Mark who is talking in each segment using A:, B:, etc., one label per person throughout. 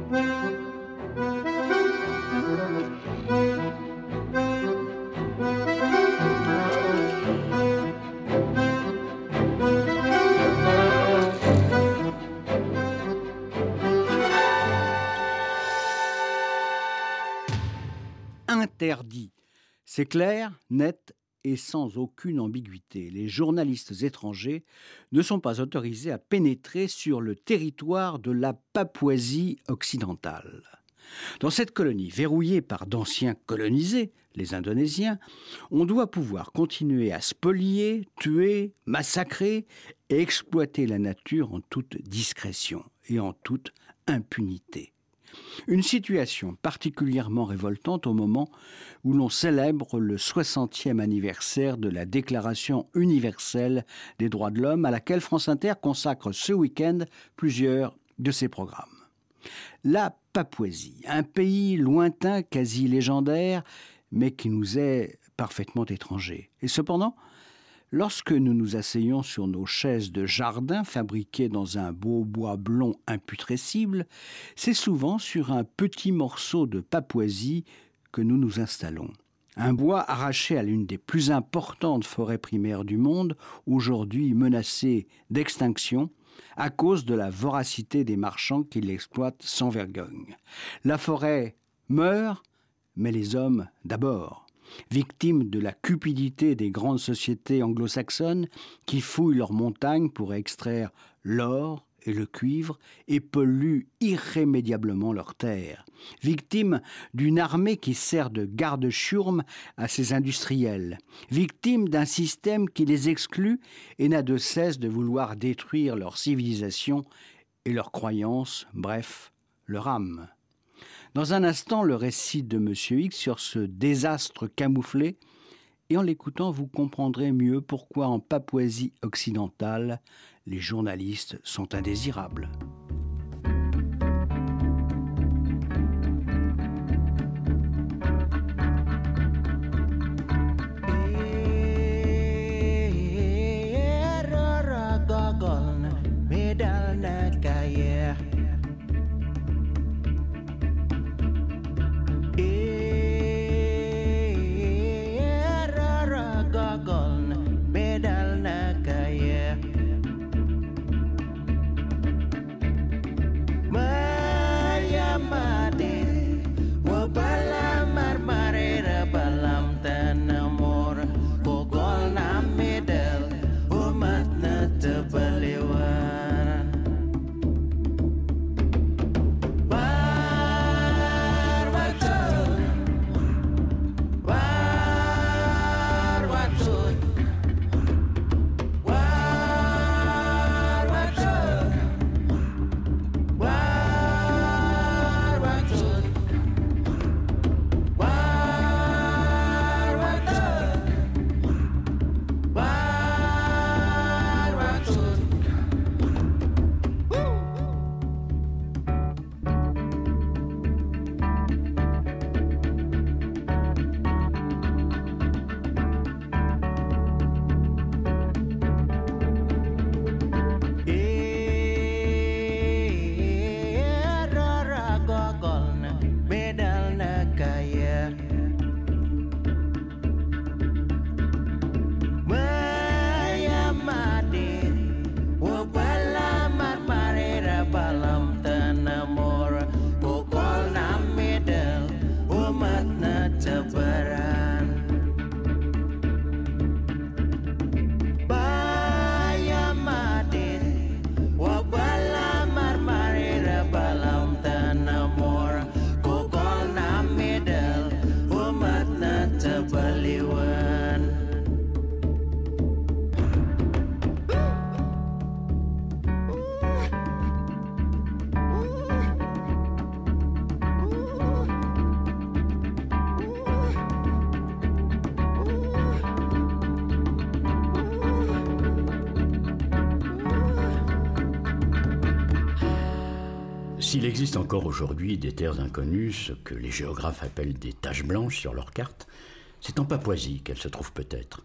A: Interdit. C'est clair, net et sans aucune ambiguïté. Les journalistes étrangers ne sont pas autorisés à pénétrer sur le territoire de la Papouasie occidentale. Dans cette colonie verrouillée par d'anciens colonisés, les Indonésiens, on doit pouvoir continuer à spolier, tuer, massacrer et exploiter la nature en toute discrétion et en toute impunité. Une situation particulièrement révoltante au moment où l'on célèbre le 60e anniversaire de la Déclaration universelle des droits de l'homme à laquelle France Inter consacre ce week-end plusieurs de ses programmes. La Papouasie, un pays lointain, quasi légendaire, mais qui nous est parfaitement étranger. Et cependant, lorsque nous nous asseyons sur nos chaises de jardin fabriquées dans un beau bois blond imputrescible, c'est souvent sur un petit morceau de Papouasie que nous nous installons. Un bois arraché à l'une des plus importantes forêts primaires du monde, aujourd'hui menacée d'extinction, à cause de la voracité des marchands qui l'exploitent sans vergogne. La forêt meurt, mais les hommes d'abord. Victimes de la cupidité des grandes sociétés anglo-saxonnes qui fouillent leurs montagnes pour extraire l'or et le cuivre et polluent irrémédiablement leurs terres. Victimes d'une armée qui sert de garde-chiourme à ces industriels. Victimes d'un système qui les exclut et n'a de cesse de vouloir détruire leur civilisation et leurs croyances, bref, leur âme. Dans un instant, le récit de M. X sur ce désastre camouflé, et en l'écoutant, vous comprendrez mieux pourquoi en Papouasie occidentale, les journalistes sont indésirables.
B: S'il existe encore aujourd'hui des terres inconnues, ce que les géographes appellent des taches blanches sur leurs cartes, c'est en Papouasie qu'elles se trouvent peut-être.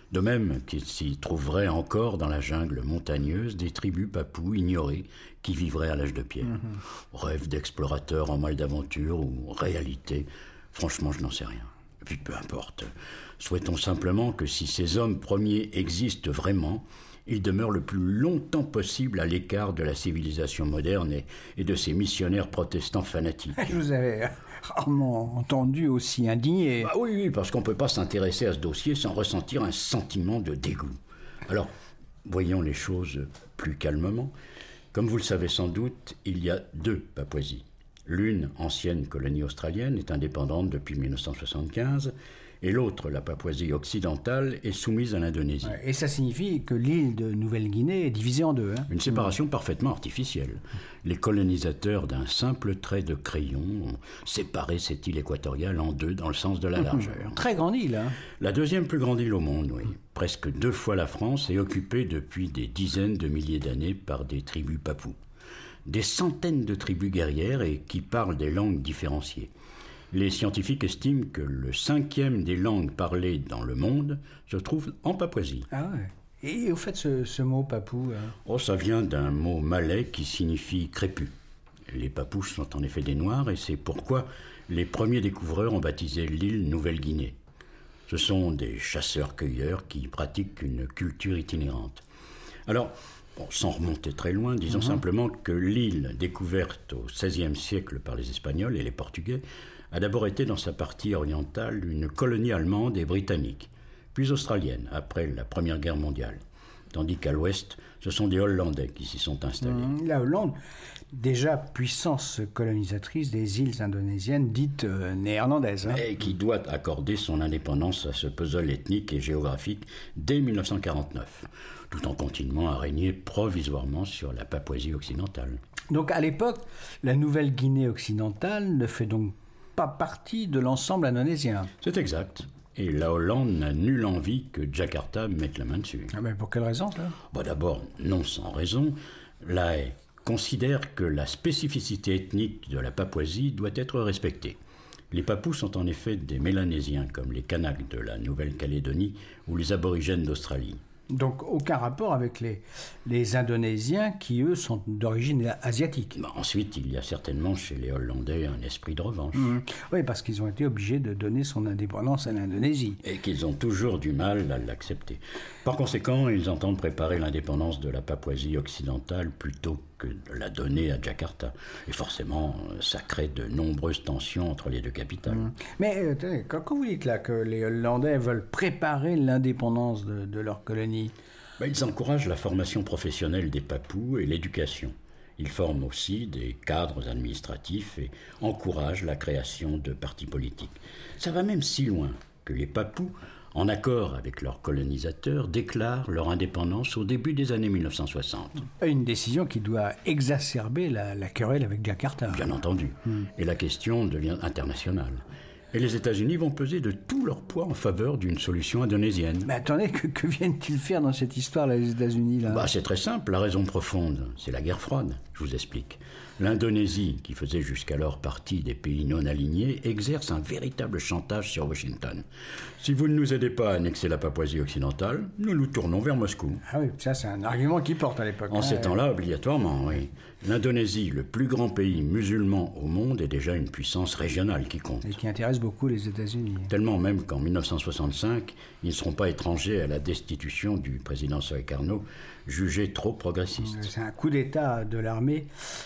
B: De même qu'il s'y trouverait encore dans la jungle montagneuse des tribus papous ignorées qui vivraient à l'âge de pierre. Rêve d'explorateurs en mal d'aventure ou réalité, franchement je n'en sais rien. Et puis peu importe. Souhaitons simplement que si ces hommes premiers existent vraiment, ils demeurent le plus longtemps possible à l'écart de la civilisation moderne et de ces missionnaires protestants fanatiques.
A: Je vous avais rarement entendu aussi indigné.
B: Bah oui, parce qu'on ne peut pas s'intéresser à ce dossier sans ressentir un sentiment de dégoût. Alors, voyons les choses plus calmement. Comme vous le savez sans doute, il y a 2 Papouasies. L'une, ancienne colonie australienne, est indépendante depuis 1975, et l'autre, la Papouasie occidentale, est soumise à l'Indonésie.
A: Et ça signifie que l'île de Nouvelle-Guinée est divisée en 2.
B: Une séparation parfaitement artificielle. Les colonisateurs, d'un simple trait de crayon, ont séparé cette île équatoriale en 2 dans le sens de la largeur.
A: Très grande île.
B: La 2e plus grande île au monde, oui. Presque 2 fois la France et occupée depuis des dizaines de milliers d'années par des tribus papous. Des centaines de tribus guerrières et qui parlent des langues différenciées. Les scientifiques estiment que le 5e des langues parlées dans le monde se trouve en Papouasie.
A: Ah ouais. Et au fait, ce mot papou...
B: Oh, ça vient d'un mot malais qui signifie crépus. Les Papous sont en effet des Noirs et c'est pourquoi les premiers découvreurs ont baptisé l'île Nouvelle-Guinée. Ce sont des chasseurs-cueilleurs qui pratiquent une culture itinérante. Alors, sans remonter très loin, disons simplement que l'île, découverte au XVIe siècle par les Espagnols et les Portugais, a d'abord été dans sa partie orientale une colonie allemande et britannique, puis australienne après la Première Guerre mondiale, tandis qu'à l'ouest, ce sont des Hollandais qui s'y sont installés.
A: La Hollande, déjà puissance colonisatrice des îles indonésiennes dites néerlandaises.
B: Et qui doit accorder son indépendance à ce puzzle ethnique et géographique dès 1949, tout en continuant à régner provisoirement sur la Papouasie occidentale.
A: Donc à l'époque, la Nouvelle-Guinée occidentale ne fait donc pas partie de l'ensemble indonésien.
B: C'est exact. Et la Hollande n'a nulle envie que Jakarta mette la main dessus.
A: Ah ben pour quelle raison, ça ?
B: D'abord, non sans raison, la Haye considère que la spécificité ethnique de la Papouasie doit être respectée. Les Papous sont en effet des Mélanésiens, comme les Kanaks de la Nouvelle-Calédonie ou les aborigènes d'Australie.
A: Donc aucun rapport avec les Indonésiens qui, eux, sont d'origine asiatique.
B: Ensuite, il y a certainement chez les Hollandais un esprit de revanche.
A: Oui, parce qu'ils ont été obligés de donner son indépendance à l'Indonésie.
B: Et qu'ils ont toujours du mal à l'accepter. Par conséquent, ils entendent préparer l'indépendance de la Papouasie occidentale plutôt que de la donner à Jakarta. Et forcément, ça crée de nombreuses tensions entre les 2 capitales.
A: Mais quand vous dites là que les Hollandais veulent préparer l'indépendance de leur colonie...
B: Ils encouragent la formation professionnelle des Papous et l'éducation. Ils forment aussi des cadres administratifs et encouragent la création de partis politiques. Ça va même si loin que les Papous, en accord avec leurs colonisateurs, déclarent leur indépendance au début des années 1960.
A: Une décision qui doit exacerber la querelle avec Jakarta.
B: Bien entendu. Et la question devient internationale. Et les États-Unis vont peser de tout leur poids en faveur d'une solution indonésienne.
A: Mais attendez, que viennent-ils faire dans cette histoire, là, les États-Unis là ?
B: C'est très simple, la raison profonde, c'est la guerre froide, je vous explique. L'Indonésie, qui faisait jusqu'alors partie des pays non alignés, exerce un véritable chantage sur Washington. Si vous ne nous aidez pas à annexer la Papouasie occidentale, nous nous tournons vers Moscou.
A: Ah oui, ça c'est un argument qui porte à l'époque.
B: En ces temps-là, obligatoirement, oui. L'Indonésie, le plus grand pays musulman au monde, est déjà une puissance régionale qui compte.
A: Et qui intéresse beaucoup les États-Unis.
B: Tellement même qu'en 1965, ils ne seront pas étrangers à la destitution du président Sukarno, jugé trop progressiste.
A: C'est un coup d'État de l'armée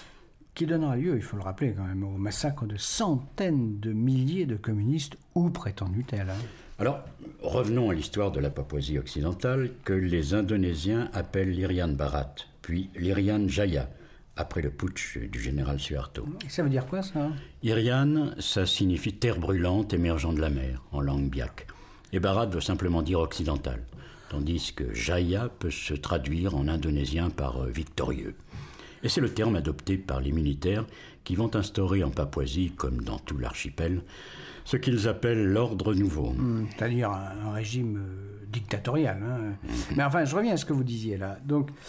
A: qui donnera lieu, il faut le rappeler quand même, au massacre de centaines de milliers de communistes, ou prétendu-tel.
B: Alors, revenons à l'histoire de la Papouasie occidentale, que les Indonésiens appellent l'Irian Barat, puis l'Irian Jaya, après le putsch du général Suharto.
A: Et ça veut dire quoi, ça ?
B: Irian, ça signifie terre brûlante émergeant de la mer, en langue biak. Et Barat veut simplement dire occidental, tandis que Jaya peut se traduire en indonésien par victorieux. Et c'est le terme adopté par les militaires qui vont instaurer en Papouasie, comme dans tout l'archipel, ce qu'ils appellent l'ordre nouveau.
A: C'est-à-dire un régime dictatorial. Mais enfin, je reviens à ce que vous disiez là. Donc,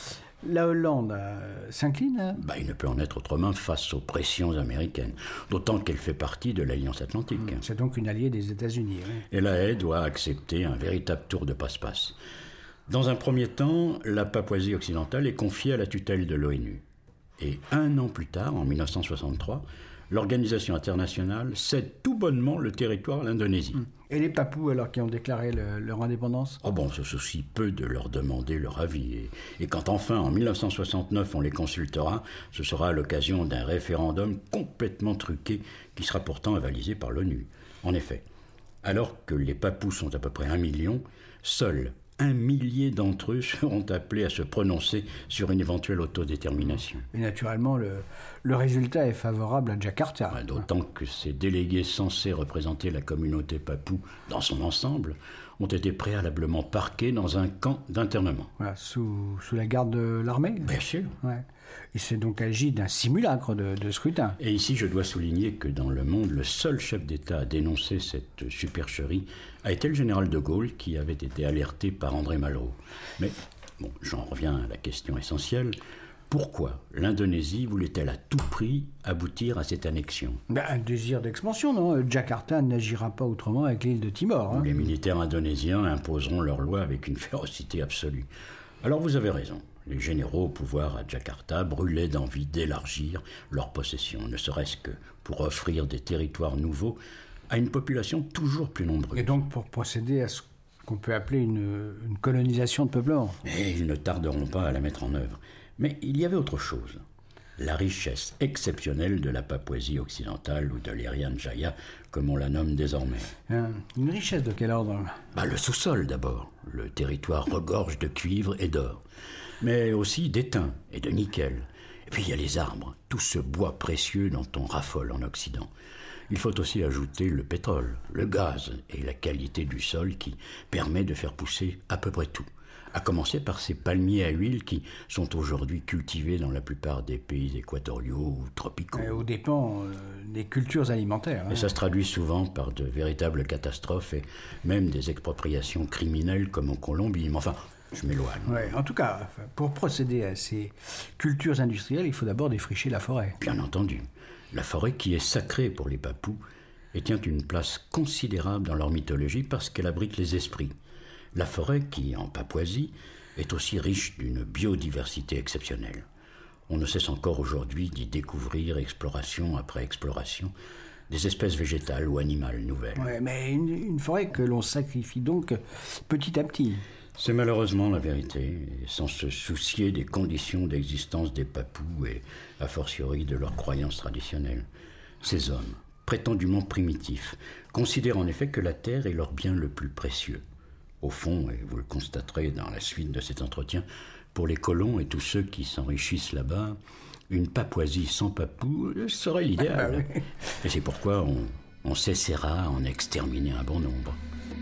A: La Hollande s'incline hein?
B: Il ne peut en être autrement face aux pressions américaines, d'autant qu'elle fait partie de l'Alliance Atlantique.
A: C'est donc une alliée des États-Unis. Oui.
B: Et la Haye doit accepter un véritable tour de passe-passe. Dans un premier temps, la Papouasie occidentale est confiée à la tutelle de l'ONU. Et 1 an plus tard, en 1963, l'organisation internationale cède tout bonnement le territoire à l'Indonésie.
A: Et les Papous, alors, qui ont déclaré leur indépendance?
B: On se soucie peu de leur demander leur avis. Et quand enfin, en 1969, on les consultera, ce sera à l'occasion d'un référendum complètement truqué qui sera pourtant avalisé par l'ONU. En effet, alors que les Papous sont à peu près 1 million, seuls 1 millier d'entre eux seront appelés à se prononcer sur une éventuelle autodétermination.
A: Et naturellement, le résultat est favorable à Jakarta.
B: D'autant que ces délégués censés représenter la communauté papoue dans son ensemble ont été préalablement parqués dans un camp d'internement.
A: Voilà, sous la garde de l'armée?
B: Bien sûr.
A: Ouais. Il s'est donc agi d'un simulacre de scrutin.
B: Et ici, je dois souligner que dans le monde, le seul chef d'État à dénoncer cette supercherie a été le général de Gaulle, qui avait été alerté par André Malraux. Mais, j'en reviens à la question essentielle. Pourquoi l'Indonésie voulait-elle à tout prix aboutir à cette annexion?
A: Un désir d'expansion, non? Jakarta n'agira pas autrement avec l'île de Timor.
B: Les militaires indonésiens imposeront leurs lois avec une férocité absolue. Alors vous avez raison. Les généraux au pouvoir à Jakarta brûlaient d'envie d'élargir leurs possessions, ne serait-ce que pour offrir des territoires nouveaux à une population toujours plus nombreuse.
A: Et donc pour procéder à ce qu'on peut appeler une colonisation de peuplement.
B: Et ils ne tarderont pas à la mettre en œuvre. Mais il y avait autre chose. La richesse exceptionnelle de la Papouasie occidentale, ou de l'Irian Jaya, comme on la nomme désormais.
A: Une richesse de quel ordre?
B: Le sous-sol d'abord. Le territoire regorge de cuivre et d'or. Mais aussi d'étain et de nickel. Et puis il y a les arbres, tout ce bois précieux dont on raffole en Occident. Il faut aussi ajouter le pétrole, le gaz et la qualité du sol qui permet de faire pousser à peu près tout. À commencer par ces palmiers à huile qui sont aujourd'hui cultivés dans la plupart des pays équatoriaux ou tropicaux.
A: Aux dépens des cultures alimentaires.
B: Et ça se traduit souvent par de véritables catastrophes et même des expropriations criminelles comme en Colombie. Mais enfin, je m'éloigne.
A: Ouais, en tout cas, pour procéder à ces cultures industrielles, il faut d'abord défricher la forêt.
B: Bien entendu. La forêt qui est sacrée pour les Papous et tient une place considérable dans leur mythologie parce qu'elle abrite les esprits. La forêt qui, en Papouasie, est aussi riche d'une biodiversité exceptionnelle. On ne cesse encore aujourd'hui d'y découvrir, exploration après exploration, des espèces végétales ou animales nouvelles.
A: Ouais, mais une forêt que l'on sacrifie donc petit à petit.
B: C'est malheureusement la vérité, et sans se soucier des conditions d'existence des Papous et, a fortiori, de leurs croyances traditionnelles. Ces hommes, prétendument primitifs, considèrent en effet que la terre est leur bien le plus précieux. Au fond, et vous le constaterez dans la suite de cet entretien, pour les colons et tous ceux qui s'enrichissent là-bas, une Papouasie sans Papous serait l'idéal.
A: Oui.
B: Et c'est pourquoi on s'essaiera à en exterminer un bon nombre.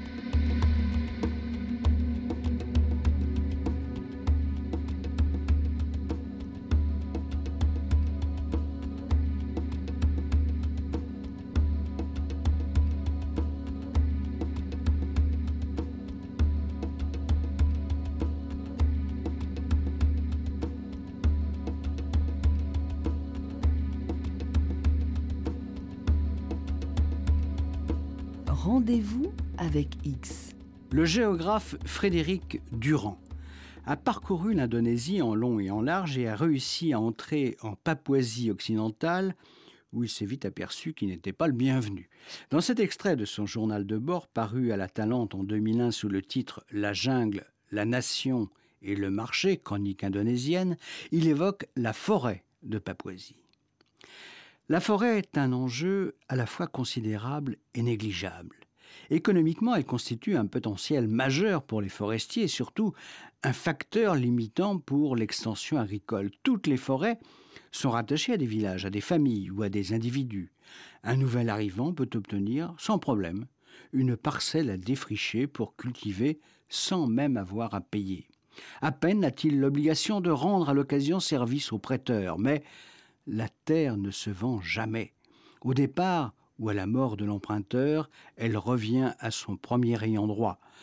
C: Rendez-vous avec X.
A: Le géographe Frédéric Durand a parcouru l'Indonésie en long et en large et a réussi à entrer en Papouasie occidentale, où il s'est vite aperçu qu'il n'était pas le bienvenu. Dans cet extrait de son journal de bord, paru à la Talente en 2001 sous le titre « La jungle, la nation et le marché, chronique indonésienne », il évoque la forêt de Papouasie. La forêt est un enjeu à la fois considérable et négligeable. Économiquement, elle constitue un potentiel majeur pour les forestiers et surtout un facteur limitant pour l'extension agricole. Toutes les forêts sont rattachées à des villages, à des familles ou à des individus. Un nouvel arrivant peut obtenir, sans problème, une parcelle à défricher pour cultiver sans même avoir à payer. À peine a-t-il l'obligation de rendre à l'occasion service au prêteur, mais la terre ne se vend jamais. Au départ ou à la mort de l'emprunteur, elle revient à son premier ayant droit.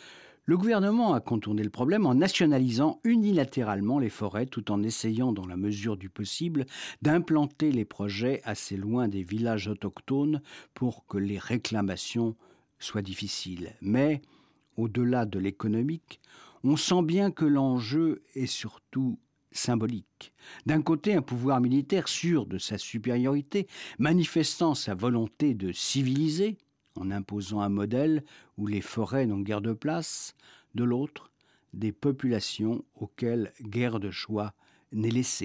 A: Le gouvernement a contourné le problème en nationalisant unilatéralement les forêts tout en essayant, dans la mesure du possible, d'implanter les projets assez loin des villages autochtones pour que les réclamations soient difficiles. Mais, au-delà de l'économique, on sent bien que l'enjeu est surtout symbolique. D'un côté, un pouvoir militaire sûr de sa supériorité, manifestant sa volonté de civiliser, en imposant un modèle où les forêts n'ont guère de place, de l'autre, des populations auxquelles guère de choix n'est laissé.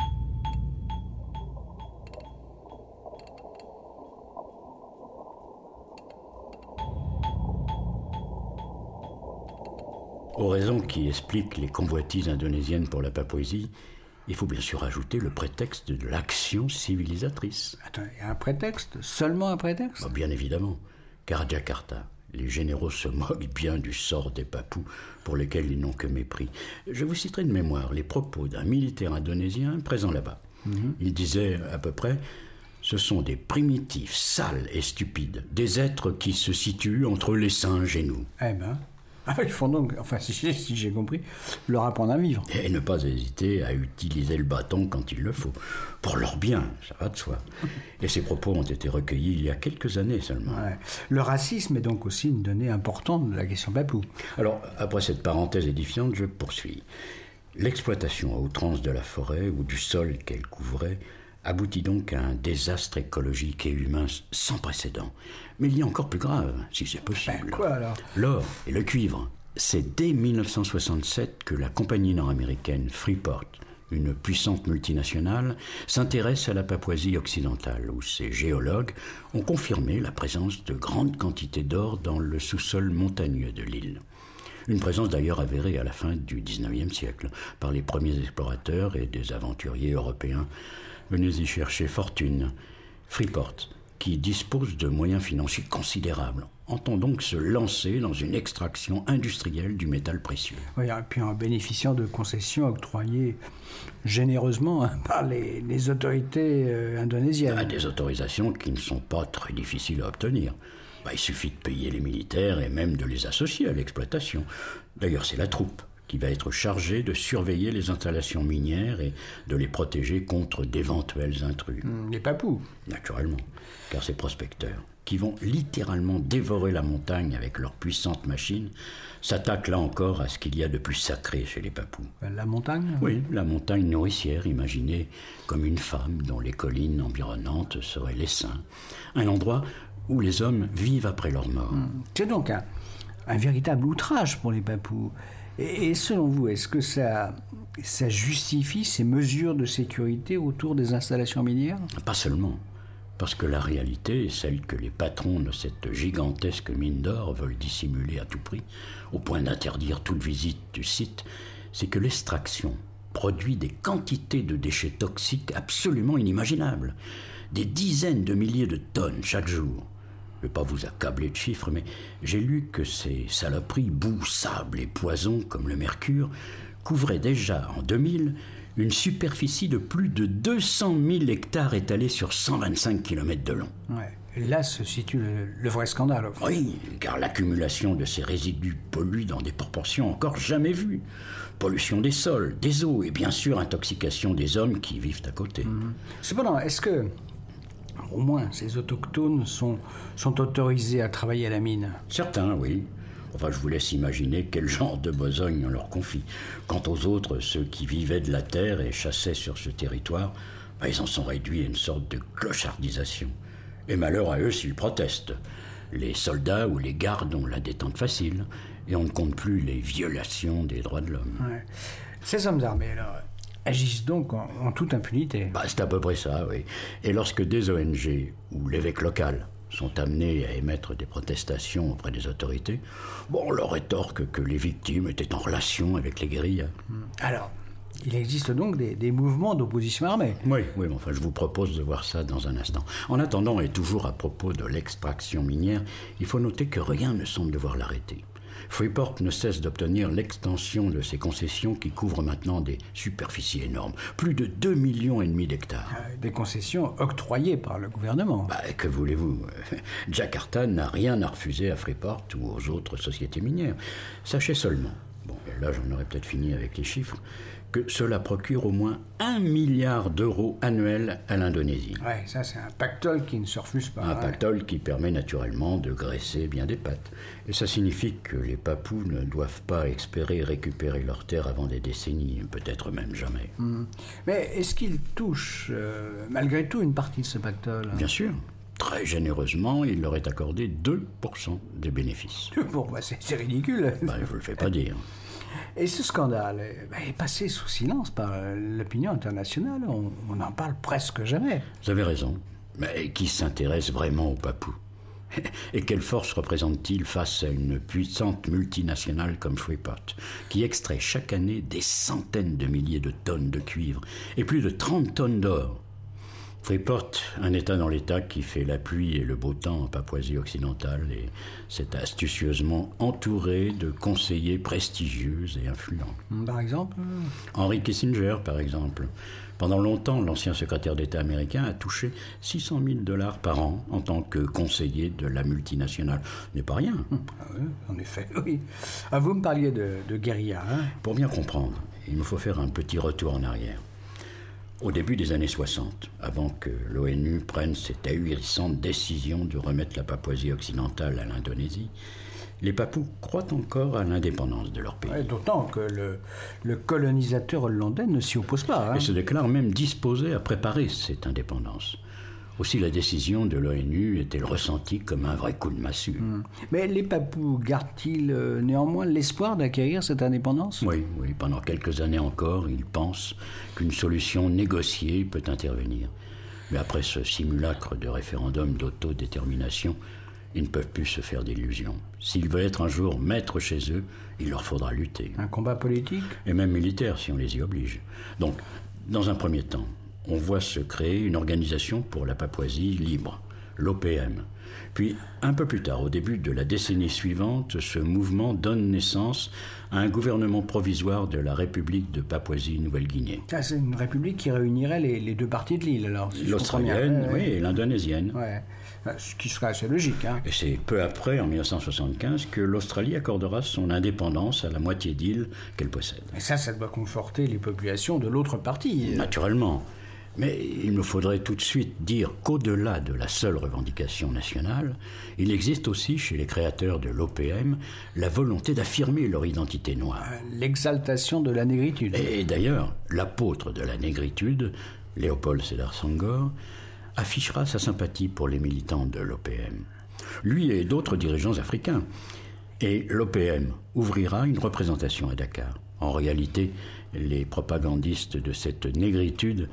B: Aux raisons qui expliquent les convoitises indonésiennes pour la Papouasie, il faut bien sûr ajouter le prétexte de l'action civilisatrice.
A: Attends, il y a un prétexte ? Seulement un prétexte ?
B: Bien évidemment, car à Jakarta, les généraux se moquent bien du sort des Papous, pour lesquels ils n'ont que mépris. Je vous citerai de mémoire les propos d'un militaire indonésien présent là-bas. Il disait à peu près « Ce sont des primitifs, sales et stupides, des êtres qui se situent entre les singes et nous. »
A: Eh ben, ils font donc, enfin si j'ai compris, leur apprendre à vivre.
B: Et ne pas hésiter à utiliser le bâton quand il le faut. Pour leur bien, ça va de soi. Et ces propos ont été recueillis il y a quelques années seulement.
A: Ouais. Le racisme est donc aussi une donnée importante de la question papoue.
B: Alors, après cette parenthèse édifiante, je poursuis. L'exploitation à outrance de la forêt ou du sol qu'elle couvrait aboutit donc à un désastre écologique et humain sans précédent. Mais il y a encore plus grave, si c'est possible.
A: Quoi alors ?
B: L'or et le cuivre. C'est dès 1967 que la compagnie nord-américaine Freeport, une puissante multinationale, s'intéresse à la Papouasie occidentale, où ses géologues ont confirmé la présence de grandes quantités d'or dans le sous-sol montagneux de l'île. Une présence d'ailleurs avérée à la fin du XIXe siècle par les premiers explorateurs et des aventuriers européens venus y chercher fortune. Freeport, qui dispose de moyens financiers considérables, entend donc se lancer dans une extraction industrielle du métal précieux.
A: Oui, et puis en bénéficiant de concessions octroyées généreusement par les autorités indonésiennes.
B: Des autorisations qui ne sont pas très difficiles à obtenir. Il suffit de payer les militaires et même de les associer à l'exploitation. D'ailleurs, c'est la troupe qui va être chargée de surveiller les installations minières et de les protéger contre d'éventuels intrus.
A: Les Papous.
B: Naturellement, car ces prospecteurs, qui vont littéralement dévorer la montagne avec leurs puissantes machines, s'attaquent là encore à ce qu'il y a de plus sacré chez les Papous.
A: La montagne ?
B: Oui, la montagne nourricière, imaginée comme une femme dont les collines environnantes seraient l'essaim. Un endroit où les hommes vivent après leur mort.
A: C'est donc un véritable outrage pour les Papous. Et selon vous, est-ce que ça justifie ces mesures de sécurité autour des installations minières ?
B: Pas seulement, parce que la réalité est celle que les patrons de cette gigantesque mine d'or veulent dissimuler à tout prix, au point d'interdire toute visite du site, c'est que l'extraction produit des quantités de déchets toxiques absolument inimaginables, des dizaines de milliers de tonnes chaque jour. Je ne vais pas vous accabler de chiffres, mais j'ai lu que ces saloperies, boue, sable et poison comme le mercure, couvraient déjà, en 2000, une superficie de plus de 200 000 hectares étalés sur 125 km de long.
A: Ouais. Et là se situe le vrai scandale.
B: Oui, car l'accumulation de ces résidus pollue dans des proportions encore jamais vues. Pollution des sols, des eaux et bien sûr intoxication des hommes qui vivent à côté.
A: Cependant, est-ce que au moins ces autochtones sont autorisés à travailler à la mine ?
B: Certains, oui. Enfin, je vous laisse imaginer quel genre de besogne on leur confie. Quant aux autres, ceux qui vivaient de la terre et chassaient sur ce territoire, ils en sont réduits à une sorte de clochardisation. Et malheur à eux s'ils protestent. Les soldats ou les gardes ont la détente facile, et on ne compte plus les violations des droits de l'homme.
A: Ouais. Ces hommes armés, alors, agissent donc en toute impunité.
B: C'est à peu près ça, oui. Et lorsque des ONG ou l'évêque local sont amenés à émettre des protestations auprès des autorités, on leur rétorque que les victimes étaient en relation avec les guérillas.
A: Alors, il existe donc des mouvements d'opposition armée.
B: Oui, mais enfin, je vous propose de voir ça dans un instant. En attendant, et toujours à propos de l'extraction minière, il faut noter que rien ne semble devoir l'arrêter. Freeport ne cesse d'obtenir l'extension de ses concessions qui couvrent maintenant des superficies énormes, plus de 2,5 millions d'hectares.
A: Des concessions octroyées par le gouvernement.
B: Que voulez-vous? Jakarta n'a rien à refuser à Freeport ou aux autres sociétés minières. Sachez seulement, et là j'en aurais peut-être fini avec les chiffres, que cela procure au moins 1 milliard d'euros annuels à l'Indonésie.
A: Ouais, ça c'est un pactole qui ne se refuse pas.
B: Un pactole qui permet naturellement de graisser bien des pattes. Et ça signifie que les Papous ne doivent pas espérer récupérer leurs terres avant des décennies, peut-être même jamais.
A: Mais est-ce qu'ils touchent malgré tout une partie de ce pactole?
B: Bien sûr. Très généreusement, il leur est accordé 2% des bénéfices.
A: Bon, c'est ridicule.
B: Je ne vous le fais pas dire.
A: Et ce scandale est passé sous silence par l'opinion internationale. On n'en parle presque jamais.
B: Vous avez raison. Mais qui s'intéresse vraiment aux Papous? Et quelle force représente-t-il face à une puissante multinationale comme Freeport, qui extrait chaque année des centaines de milliers de tonnes de cuivre et plus de 30 tonnes d'or? Freeport, un État dans l'État qui fait la pluie et le beau temps en Papouasie occidentale, et c'est astucieusement entouré de conseillers prestigieux et influents.
A: Par exemple
B: Henry Kissinger, par exemple. Pendant longtemps, l'ancien secrétaire d'État américain a touché $600,000 par an en tant que conseiller de la multinationale. Ce n'est pas rien.
A: Oui, en effet, oui. Vous me parliez de guérilla.
B: Pour bien comprendre, il me faut faire un petit retour en arrière. Au début des années 60, avant que l'ONU prenne cette ahurissante décision de remettre la Papouasie occidentale à l'Indonésie, les Papous croient encore à l'indépendance de leur pays.
A: D'autant que le colonisateur hollandais ne s'y oppose pas.
B: Et se déclare même disposé à préparer cette indépendance. Aussi, la décision de l'ONU est-elle ressentie comme un vrai coup de massue.
A: Mais les Papous gardent-ils néanmoins l'espoir d'acquérir cette indépendance?
B: Oui, pendant quelques années encore, ils pensent qu'une solution négociée peut intervenir. Mais après ce simulacre de référendum d'autodétermination, ils ne peuvent plus se faire d'illusions. S'ils veulent être un jour maîtres chez eux, il leur faudra lutter.
A: Un combat politique?
B: Et même militaire, si on les y oblige. Donc, dans un premier temps, on voit se créer une organisation pour la Papouasie libre, l'OPM. Puis, un peu plus tard, au début de la décennie suivante, ce mouvement donne naissance à un gouvernement provisoire de la République de Papouasie-Nouvelle-Guinée.
A: C'est une république qui réunirait les deux parties de l'île, alors. Si
B: l'australienne, et l'indonésienne.
A: Ouais. Ce qui serait assez logique.
B: Et c'est peu après, en 1975, que l'Australie accordera son indépendance à la moitié d'île qu'elle possède.
A: Et ça doit conforter les populations de l'autre partie.
B: Naturellement. Mais il me faudrait tout de suite dire qu'au-delà de la seule revendication nationale, il existe aussi chez les créateurs de l'OPM la volonté d'affirmer leur identité noire.
A: L'exaltation de la négritude.
B: Et d'ailleurs, l'apôtre de la négritude, Léopold Sédar Senghor, affichera sa sympathie pour les militants de l'OPM. Lui et d'autres dirigeants africains. Et l'OPM ouvrira une représentation à Dakar. En réalité, les propagandistes de cette négritude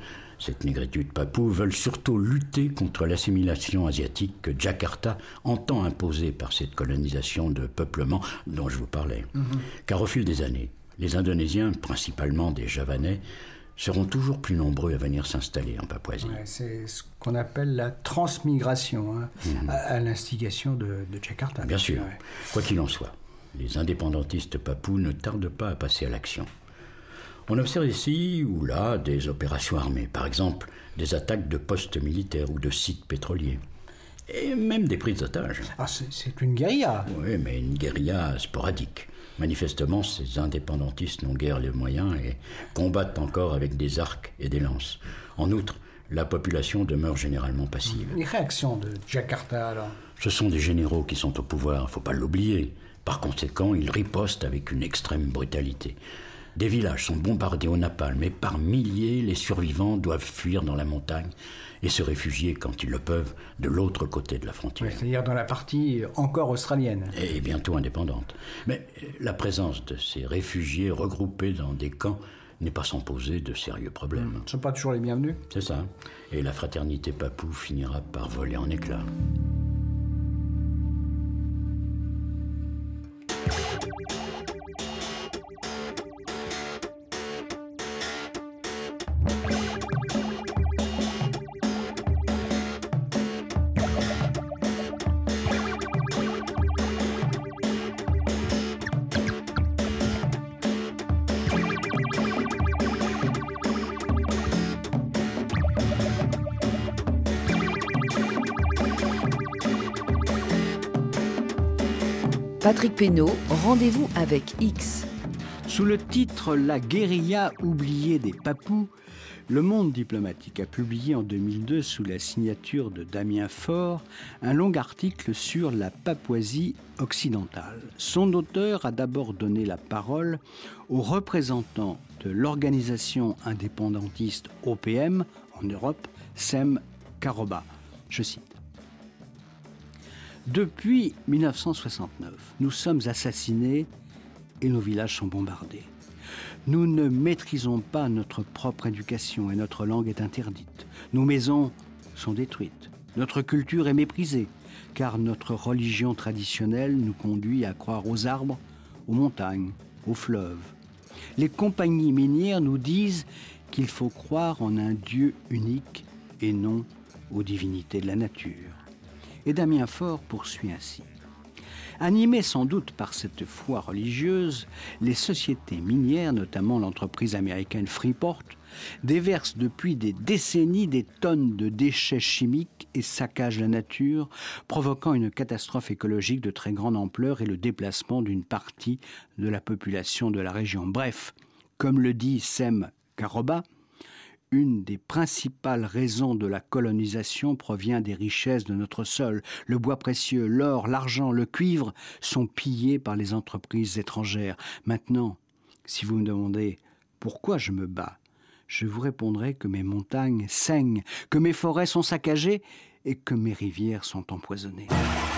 B: papoue, veulent surtout lutter contre l'assimilation asiatique que Jakarta entend imposer par cette colonisation de peuplement dont je vous parlais. Car au fil des années, les Indonésiens, principalement des Javanais, seront toujours plus nombreux à venir s'installer en Papouasie.
A: C'est ce qu'on appelle la transmigration, à l'instigation de Jakarta.
B: Bien sûr. Quoi qu'il en soit, les indépendantistes papous ne tardent pas à passer à l'action. On observe ici ou là des opérations armées, par exemple des attaques de postes militaires ou de sites pétroliers, et même des prises d'otages.
A: C'est une guérilla.
B: Oui, mais une guérilla sporadique. Manifestement, ces indépendantistes n'ont guère les moyens et combattent encore avec des arcs et des lances. En outre, la population demeure généralement passive.
A: Les réactions de Jakarta, alors?
B: Ce sont des généraux qui sont au pouvoir, il ne faut pas l'oublier. Par conséquent, ils ripostent avec une extrême brutalité. Des villages sont bombardés au napalm, mais par milliers, les survivants doivent fuir dans la montagne et se réfugier, quand ils le peuvent, de l'autre côté de la frontière.
A: C'est-à-dire dans la partie encore australienne.
B: Et bientôt indépendante. Mais la présence de ces réfugiés regroupés dans des camps n'est pas sans poser de sérieux problèmes.
A: Ils ne sont pas toujours les bienvenus.
B: C'est ça. Et la fraternité papoue finira par voler en éclats.
C: Patrick Pénaud, rendez-vous avec X.
A: Sous le titre « La guérilla oubliée des Papous », Le Monde diplomatique a publié en 2002, sous la signature de Damien Faure, un long article sur la Papouasie occidentale. Son auteur a d'abord donné la parole aux représentants de l'organisation indépendantiste OPM en Europe, Sem Karoba. Je cite. « Depuis 1969, nous sommes assassinés et nos villages sont bombardés. Nous ne maîtrisons pas notre propre éducation et notre langue est interdite. Nos maisons sont détruites. Notre culture est méprisée, car notre religion traditionnelle nous conduit à croire aux arbres, aux montagnes, aux fleuves. Les compagnies minières nous disent qu'il faut croire en un Dieu unique et non aux divinités de la nature. » Et Damien Faure poursuit ainsi. Animés sans doute par cette foi religieuse, les sociétés minières, notamment l'entreprise américaine Freeport, déversent depuis des décennies des tonnes de déchets chimiques et saccagent la nature, provoquant une catastrophe écologique de très grande ampleur et le déplacement d'une partie de la population de la région. Bref, comme le dit Sem Karoba, une des principales raisons de la colonisation provient des richesses de notre sol. Le bois précieux, l'or, l'argent, le cuivre sont pillés par les entreprises étrangères. Maintenant, si vous me demandez pourquoi je me bats, je vous répondrai que mes montagnes saignent, que mes forêts sont saccagées et que mes rivières sont empoisonnées.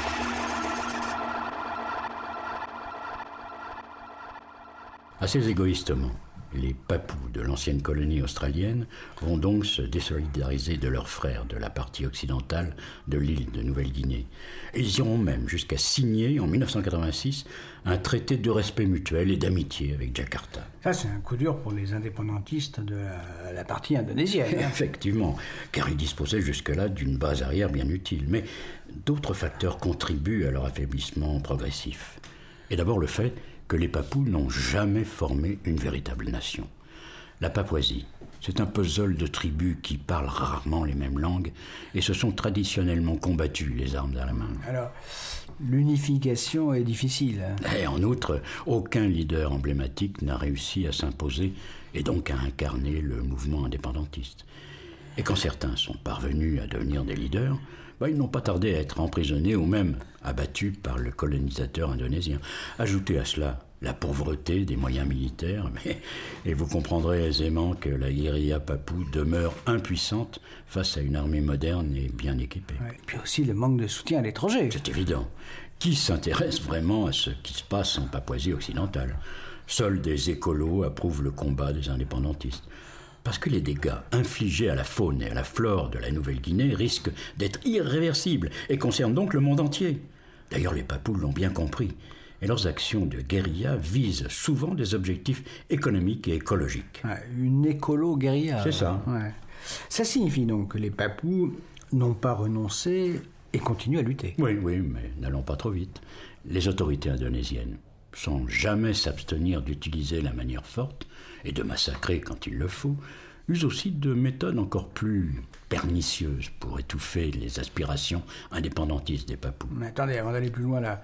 B: Assez égoïstement, les Papous de l'ancienne colonie australienne vont donc se désolidariser de leurs frères de la partie occidentale de l'île de Nouvelle-Guinée. Ils iront même jusqu'à signer en 1986 un traité de respect mutuel et d'amitié avec Jakarta.
A: Ça, c'est un coup dur pour les indépendantistes de la partie indonésienne.
B: Effectivement, car ils disposaient jusque-là d'une base arrière bien utile. Mais d'autres facteurs contribuent à leur affaiblissement progressif. Et d'abord le fait que les Papous n'ont jamais formé une véritable nation. La Papouasie, c'est un puzzle de tribus qui parlent rarement les mêmes langues et se sont traditionnellement combattus les armes à la main.
A: Alors, l'unification est difficile.
B: Et en outre, aucun leader emblématique n'a réussi à s'imposer et donc à incarner le mouvement indépendantiste. Et quand certains sont parvenus à devenir des leaders, ils n'ont pas tardé à être emprisonnés ou même abattus par le colonisateur indonésien. Ajoutez à cela la pauvreté des moyens militaires, et vous comprendrez aisément que la guérilla papoue demeure impuissante face à une armée moderne et bien équipée.
A: Et puis aussi le manque de soutien à l'étranger.
B: C'est évident. Qui s'intéresse vraiment à ce qui se passe en Papouasie occidentale ? Seuls des écolos approuvent le combat des indépendantistes. Parce que les dégâts infligés à la faune et à la flore de la Nouvelle-Guinée risquent d'être irréversibles et concernent donc le monde entier. D'ailleurs, les Papous l'ont bien compris. Et leurs actions de guérilla visent souvent des objectifs économiques et écologiques.
A: Une écolo-guérilla.
B: C'est ça.
A: Ouais. Ça signifie donc que les Papous n'ont pas renoncé et continuent à lutter.
B: Oui, mais n'allons pas trop vite. Les autorités indonésiennes, sans jamais s'abstenir d'utiliser la manière forte et de massacrer quand il le faut, usent aussi de méthodes encore plus pernicieuses pour étouffer les aspirations indépendantistes des Papous.
A: Mais attendez, avant d'aller plus loin là,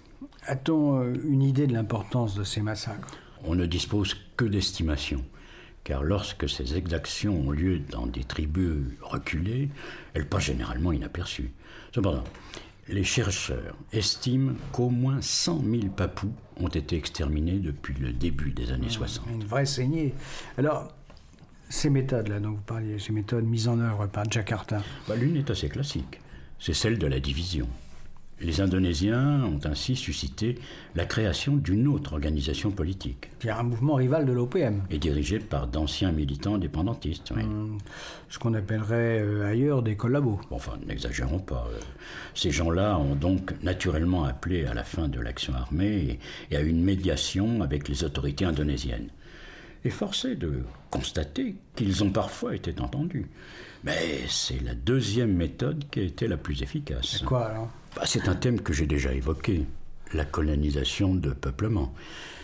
A: a-t-on une idée de l'importance de ces massacres ?
B: On ne dispose que d'estimations, car lorsque ces exactions ont lieu dans des tribus reculées, elles passent généralement inaperçues. Cependant, les chercheurs estiment qu'au moins 100 000 Papous ont été exterminés depuis le début des années 60.
A: Une vraie saignée. Alors, ces méthodes-là dont vous parliez, ces méthodes mises en œuvre par Jakarta.
B: L'une est assez classique, c'est celle de la division. Les Indonésiens ont ainsi suscité la création d'une autre organisation politique.
A: Il y a un mouvement rival de l'OPM.
B: Et dirigé par d'anciens militants indépendantistes. Oui.
A: Ce qu'on appellerait ailleurs des collabos.
B: Enfin, n'exagérons pas. Ces gens-là ont donc naturellement appelé à la fin de l'action armée et à une médiation avec les autorités indonésiennes. Et force est de constater qu'ils ont parfois été entendus. Mais c'est la deuxième méthode qui a été la plus efficace.
A: C'est quoi alors ?
B: C'est un thème que j'ai déjà évoqué, la colonisation de peuplement.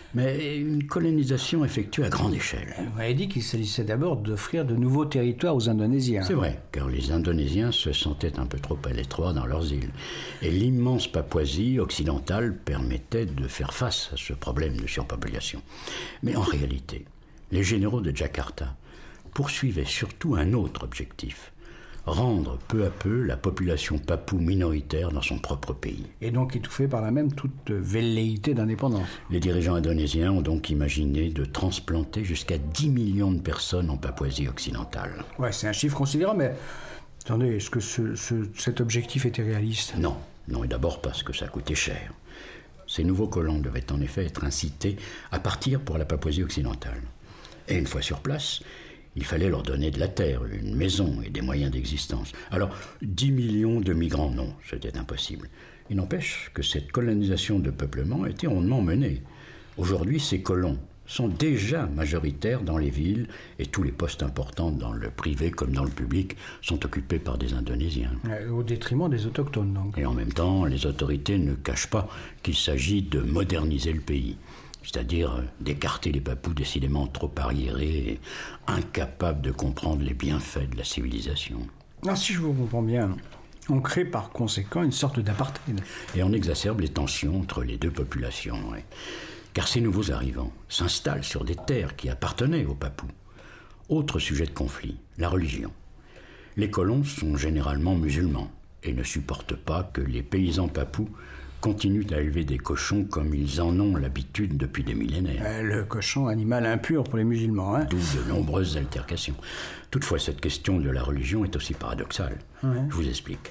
B: mais une colonisation effectuée à grande échelle.
A: Vous avez dit qu'il s'agissait d'abord d'offrir de nouveaux territoires aux Indonésiens.
B: C'est vrai, car les Indonésiens se sentaient un peu trop à l'étroit dans leurs îles. Et l'immense Papouasie occidentale permettait de faire face à ce problème de surpopulation. Mais en réalité, les généraux de Jakarta poursuivaient surtout un autre objectif: rendre peu à peu la population papoue minoritaire dans son propre pays.
A: Et donc étouffer par là même toute velléité d'indépendance.
B: Les dirigeants indonésiens ont donc imaginé de transplanter jusqu'à 10 millions de personnes en Papouasie occidentale.
A: Ouais, c'est un chiffre considérable, mais attendez, est-ce que cet objectif était réaliste?
B: Non, et d'abord parce que ça coûtait cher. Ces nouveaux colons devaient en effet être incités à partir pour la Papouasie occidentale. Et une fois sur place, il fallait leur donner de la terre, une maison et des moyens d'existence. Alors, 10 millions de migrants, non, c'était impossible. Il n'empêche que cette colonisation de peuplement était rondement menée. Aujourd'hui, ces colons sont déjà majoritaires dans les villes et tous les postes importants dans le privé comme dans le public sont occupés par des Indonésiens.
A: Au détriment des autochtones, donc.
B: Et en même temps, les autorités ne cachent pas qu'il s'agit de moderniser le pays. C'est-à-dire d'écarter les Papous décidément trop arriérés et incapables de comprendre les bienfaits de la civilisation.
A: Alors, si je vous comprends bien, on crée par conséquent une sorte d'apartheid.
B: Et on exacerbe les tensions entre les deux populations. Ouais. Car ces nouveaux arrivants s'installent sur des terres qui appartenaient aux Papous. Autre sujet de conflit, la religion. Les colons sont généralement musulmans et ne supportent pas que les paysans papous continuent à élever des cochons comme ils en ont l'habitude depuis des millénaires.
A: Le cochon, animal impur pour les musulmans, hein.
B: D'où de nombreuses altercations. Toutefois, cette question de la religion est aussi paradoxale.
A: Ouais.
B: Je vous explique.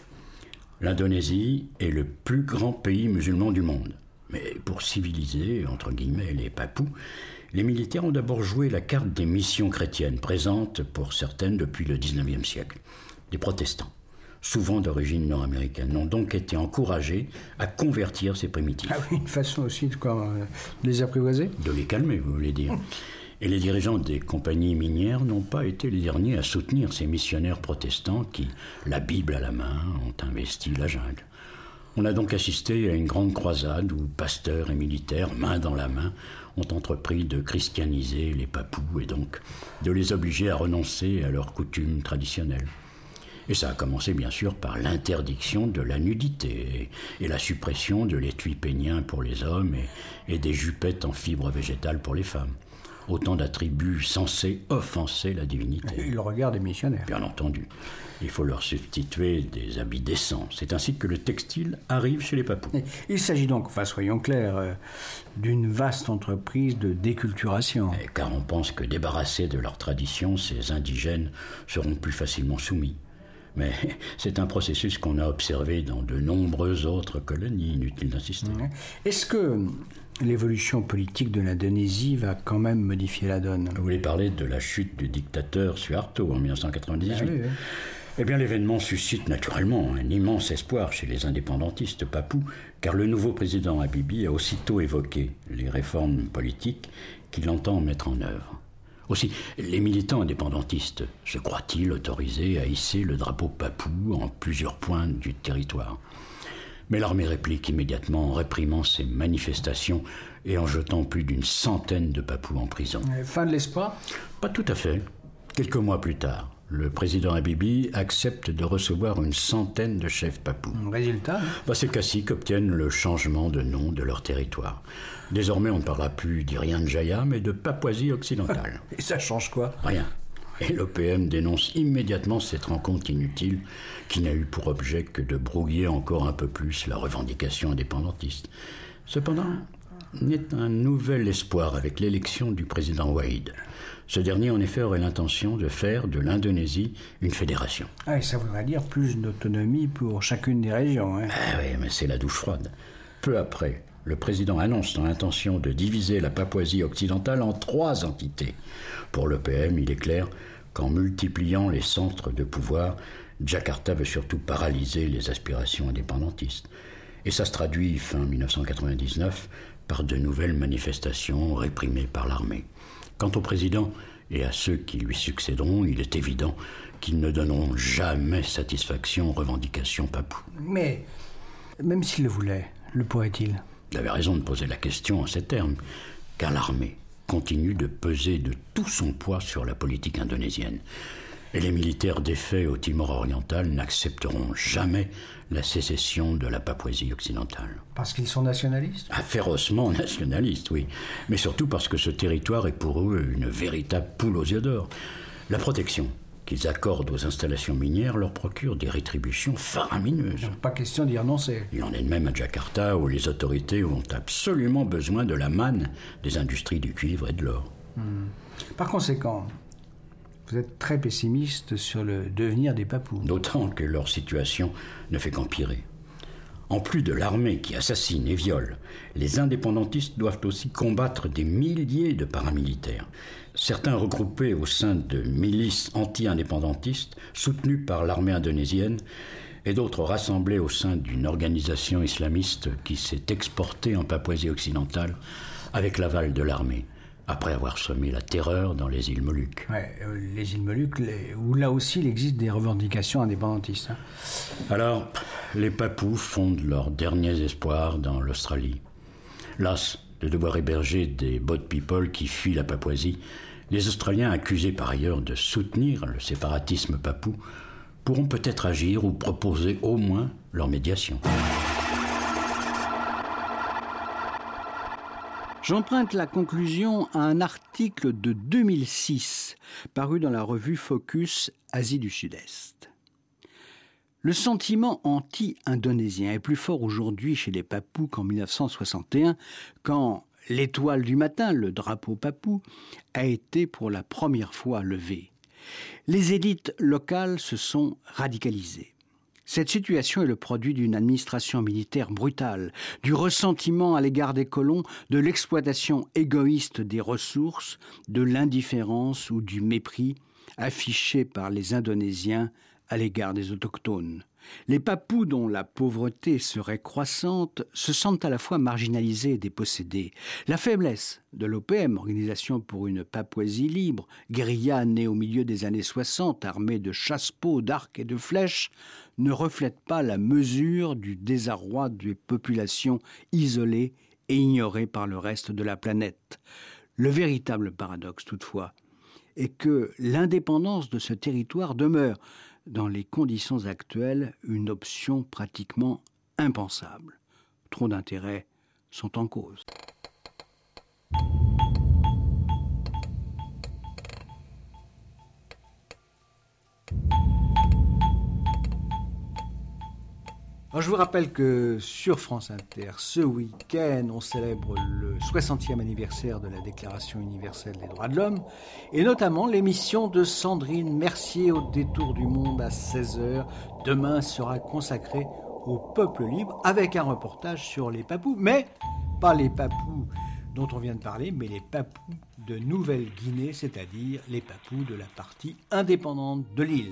B: L'Indonésie est le plus grand pays musulman du monde. Mais pour civiliser, entre guillemets, les Papous, les militaires ont d'abord joué la carte des missions chrétiennes, présentes pour certaines depuis le XIXe siècle. Des protestants, souvent d'origine nord-américaine, ont donc été encouragés à convertir ces primitifs.
A: Ah oui, une façon aussi de les apprivoiser?
B: De les calmer, vous voulez dire. Et les dirigeants des compagnies minières n'ont pas été les derniers à soutenir ces missionnaires protestants qui, la Bible à la main, ont investi la jungle. On a donc assisté à une grande croisade où pasteurs et militaires, main dans la main, ont entrepris de christianiser les Papous et donc de les obliger à renoncer à leurs coutumes traditionnelles. Et ça a commencé bien sûr par l'interdiction de la nudité et la suppression de l'étui pénien pour les hommes et des jupettes en fibres végétales pour les femmes. Autant d'attributs censés offenser la divinité.
A: Et le regard des missionnaires.
B: Bien entendu. Il faut leur substituer des habits décents. C'est ainsi que le textile arrive chez les Papous.
A: Il s'agit donc, soyons clairs, d'une vaste entreprise de déculturation.
B: Car on pense que débarrassés de leurs traditions, ces indigènes seront plus facilement soumis. Mais c'est un processus qu'on a observé dans de nombreuses autres colonies, inutile d'insister.
A: Est-ce que l'évolution politique de l'Indonésie va quand même modifier la donne?
B: Vous voulez parler de la chute du dictateur Suharto en 1998 ?
A: Oui.
B: Eh bien, l'événement suscite naturellement un immense espoir chez les indépendantistes papous, car le nouveau président Habibie a aussitôt évoqué les réformes politiques qu'il entend mettre en œuvre. Aussi, les militants indépendantistes se croient-ils autorisés à hisser le drapeau papou en plusieurs points du territoire ? Mais l'armée réplique immédiatement en réprimant ces manifestations et en jetant plus d'une centaine de Papous en prison.
A: Fin de l'espoir ?
B: Pas tout à fait. Quelques mois plus tard, le président Habibie accepte de recevoir une centaine de chefs papous.
A: Résultat ?
B: Ces caciques obtiennent le changement de nom de leur territoire. Désormais, on ne parlera plus d'Irian Jaya, mais de Papouasie occidentale.
A: Et ça change quoi ?
B: Rien. Et l'OPM dénonce immédiatement cette rencontre inutile qui n'a eu pour objet que de brouiller encore un peu plus la revendication indépendantiste. Cependant, naît un nouvel espoir avec l'élection du président Wade. Ce dernier, en effet, aurait l'intention de faire de l'Indonésie une fédération.
A: Et ça voudrait dire plus d'autonomie pour chacune des régions. Hein.
B: Oui, mais c'est la douche froide. Peu après, le président annonce son intention de diviser la Papouasie occidentale en 3 entités. Pour l'OPM, il est clair qu'en multipliant les centres de pouvoir, Jakarta veut surtout paralyser les aspirations indépendantistes. Et ça se traduit, fin 1999, par de nouvelles manifestations réprimées par l'armée. Quant au président et à ceux qui lui succéderont, il est évident qu'ils ne donneront jamais satisfaction aux revendications papoues.
A: Mais, même s'il le voulait, le pourrait-il ?
B: Vous avez raison de poser la question en ces termes, car l'armée continue de peser de tout son poids sur la politique indonésienne. Et les militaires défaits au Timor oriental n'accepteront jamais la sécession de la Papouasie occidentale.
A: Parce qu'ils sont nationalistes ?
B: Férocement nationalistes, oui. Mais surtout parce que ce territoire est pour eux une véritable poule aux yeux d'or. La protection qu'ils accordent aux installations minières leur procure des rétributions faramineuses.
A: Pas question d'y renoncer.
B: Il en est de même à Jakarta, où les autorités ont absolument besoin de la manne des industries du cuivre et de l'or.
A: Par conséquent, vous êtes très pessimiste sur le devenir des Papous.
B: D'autant que leur situation ne fait qu'empirer. En plus de l'armée qui assassine et viole, les indépendantistes doivent aussi combattre des milliers de paramilitaires. Certains regroupés au sein de milices anti-indépendantistes soutenues par l'armée indonésienne et d'autres rassemblés au sein d'une organisation islamiste qui s'est exportée en Papouasie occidentale avec l'aval de l'armée, après avoir semé la terreur dans les îles Moluques.
A: Ouais, les îles Moluques, où là aussi il existe des revendications indépendantistes.
B: Alors, les Papous fondent leurs derniers espoirs dans l'Australie. Las de devoir héberger des boat people qui fuient la Papouasie, les Australiens, accusés par ailleurs de soutenir le séparatisme papou, pourront peut-être agir ou proposer au moins leur médiation.
A: J'emprunte la conclusion à un article de 2006, paru dans la revue Focus Asie du Sud-Est. Le sentiment anti-indonésien est plus fort aujourd'hui chez les Papous qu'en 1961, quand l'étoile du matin, le drapeau papou, a été pour la première fois levé. Les élites locales se sont radicalisées. Cette situation est le produit d'une administration militaire brutale, du ressentiment à l'égard des colons, de l'exploitation égoïste des ressources, de l'indifférence ou du mépris affiché par les Indonésiens à l'égard des autochtones. Les Papous, dont la pauvreté serait croissante, se sentent à la fois marginalisés et dépossédés. La faiblesse de l'OPM, Organisation pour une Papouasie libre, guérilla née au milieu des années 60, armée de chasse-peau, d'arcs et de flèches, ne reflète pas la mesure du désarroi des populations isolées et ignorées par le reste de la planète. Le véritable paradoxe, toutefois, est que l'indépendance de ce territoire demeure, dans les conditions actuelles, une option pratiquement impensable. Trop d'intérêts sont en cause. Alors, je vous rappelle que sur France Inter, ce week-end, on célèbre le 60e anniversaire de la Déclaration universelle des droits de l'homme, et notamment l'émission de Sandrine Mercier au détour du monde à 16h. Demain sera consacrée au peuple libre, avec un reportage sur les Papous, mais pas les Papous dont on vient de parler, mais les Papous de Nouvelle-Guinée, c'est-à-dire les Papous de la partie indépendante de l'île.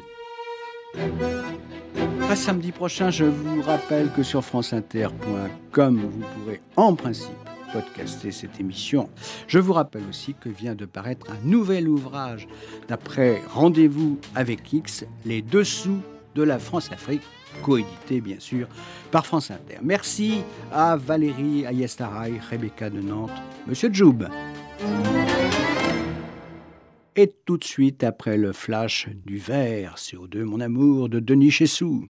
A: À samedi prochain, je vous rappelle que sur franceinter.com, vous pourrez en principe podcaster cette émission. Je vous rappelle aussi que vient de paraître un nouvel ouvrage d'après Rendez-vous avec X, Les Dessous de la France-Afrique, coédité bien sûr par France Inter. Merci à Valérie Ayestaray, Rebecca de Nantes, Monsieur Djoub. Et tout de suite, après le flash du verre CO2, mon amour, de Denis Chessou.